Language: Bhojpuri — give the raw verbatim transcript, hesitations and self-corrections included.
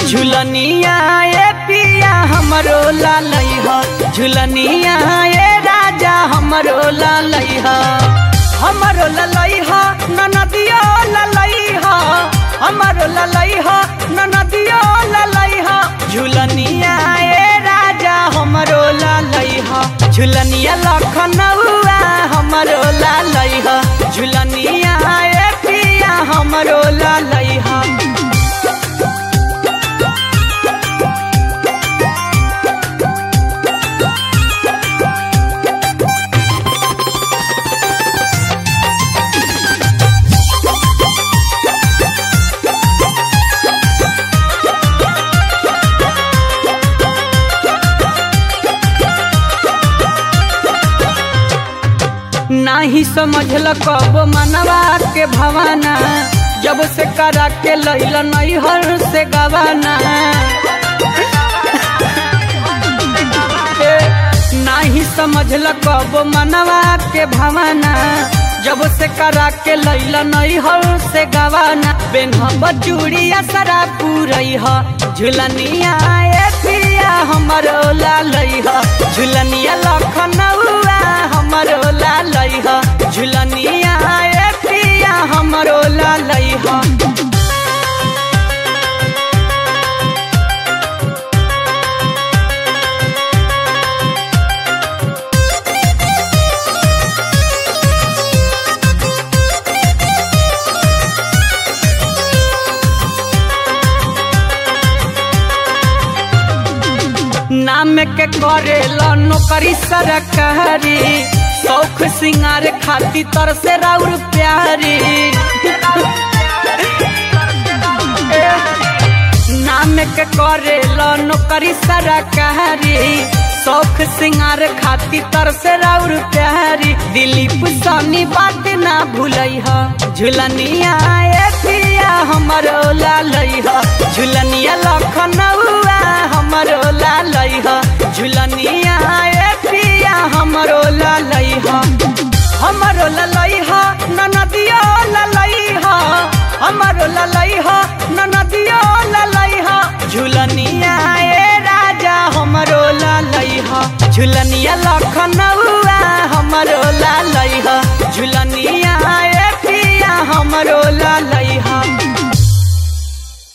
झुलनिया ए पिया हमरो लालई ह झुलनिया ए राजा हमरो लालई ह हमरो लालई ह ननदियो लालई ह हमरो लालई ह ननदियो लालई ह झुलनिया ए राजा हमरो लालई ह झुलनिया लखनऊआ हमरो लालई ह झुलनिया ए पिया हमरो लालई ह। नाही समझल कब मनवा के भवाना जब से करा के लैल नैहर से गवाना नाही समझल कब मनवा के भवाना जब से करा के लैल नैहर से गवाना बेनहब चूड़िया सरा पूरई ह झुलनिया ए पिया हमरो लालई ह झुलनिया लखनऊआ हमरो लालई ह झुलनिया ए पिया हमरो लालई ह। नाम के करेला नौकरी सरकारी शौख सिंगार खाती तर से राउर प्यारी नाम के करेला नौकरी सरकारी शौख सिंगार खाती तर से राउर प्यारी दिलीप सनी बात ना भूलई ह झुलनिया ए पिया हमरो लालई ह झुलनिया लखनऊआ हमरो लालई ह झुलनिया ए पिया हमरो लालई ह हमरो लालई ह ननदियो लालई ह हमरो लालई ह ननदियो लालई ह झुलनिया ए राजा हमरो लालई ह झुलनिया लखनऊआ हमरो लालई ह झुलनिया ए पिया हमरो लालई ह।